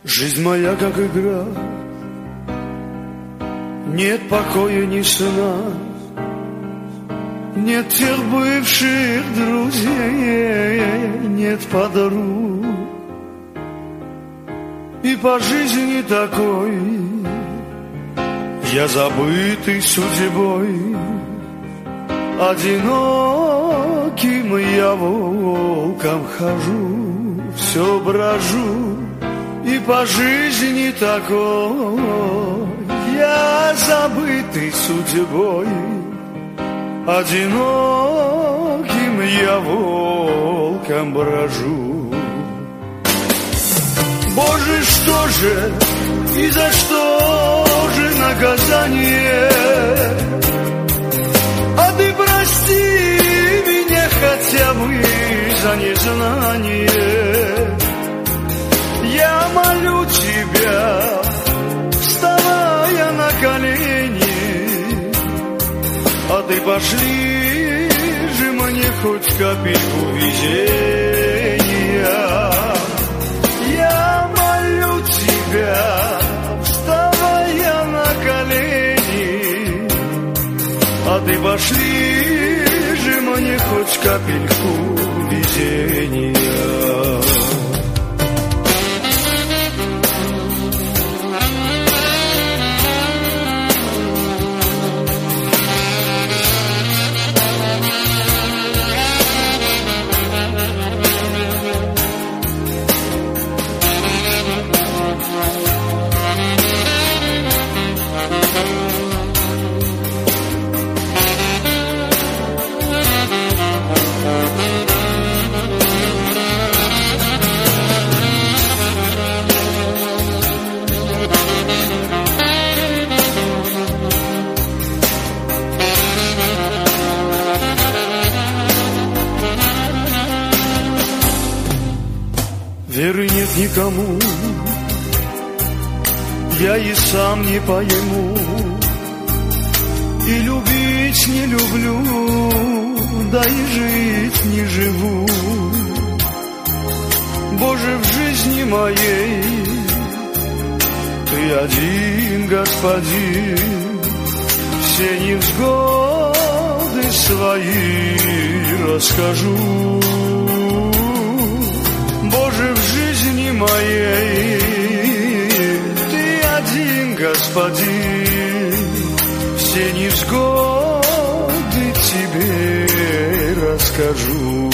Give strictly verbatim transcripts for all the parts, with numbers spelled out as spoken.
Жизнь моя как игра, нет покоя ни сна, нет тех бывших друзей, нет подруг. И по жизни такой я забытый судьбой, одиноким я волком хожу, все брожу. И по жизни такой я забытый судьбой, одиноким я волком брожу. Боже, что же и за что же наказание? А ты прости меня хотя бы за незнание. Я молю тебя, вставая на колени, а ты пошли же мне хоть капельку везения. Я молю тебя, вставая на колени, а ты пошли же мне хоть капельку везения. Веры нет никому, я и сам не пойму, и любить не люблю, да и жить не живу. Боже, в жизни моей ты один, Господин, все невзгоды свои расскажу. Боже, в жизни моей ты один, Господин, все невзгоды тебе расскажу.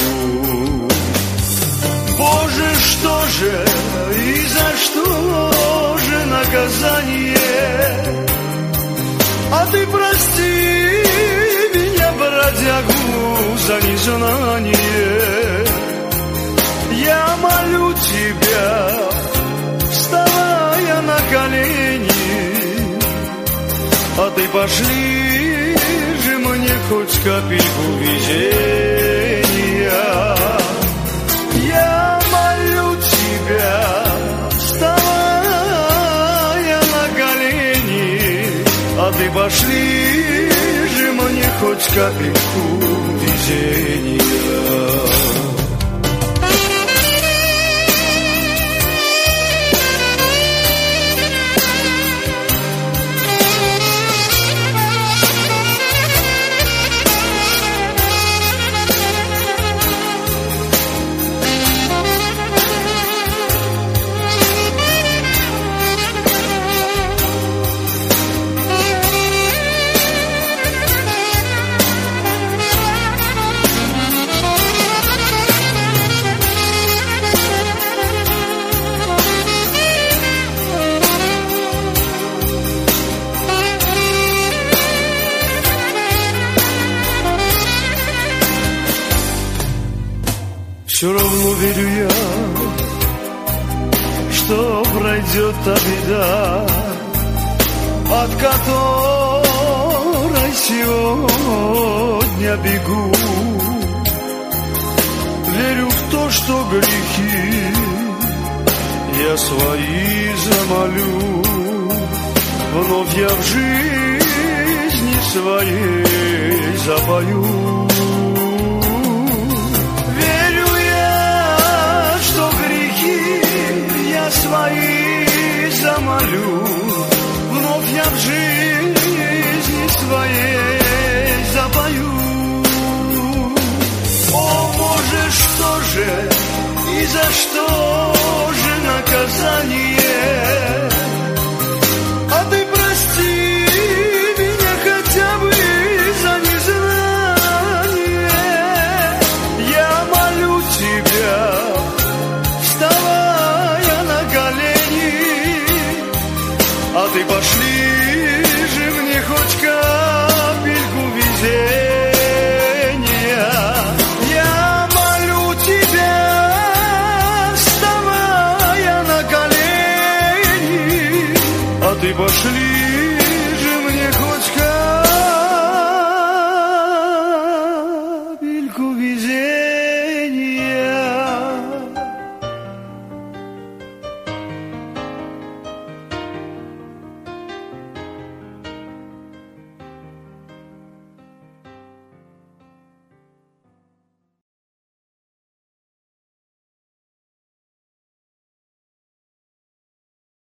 Боже, что же и за что же наказание? А ты прости меня, бродягу, за незнание. Я молю тебя, вставая на колени, а ты пошли же мне хоть капельку везения. Я молю тебя, вставая на колени, а ты пошли же мне хоть капельку везения. Все равно верю я, что пройдет та беда, от которой сегодня бегу. Верю в то, что грехи я свои замолю, вновь я в жизни своей запою. Верю я, что грехи я свои молю, вновь я в жизни своей запою. О, Боже, что же и за что же наказание? А ты прости меня хотя бы за незнание. Я молю тебя, вставая на колени, а ты пошли же мне хоть капельку везения. Я молю тебя, вставая на колени, а ты пошли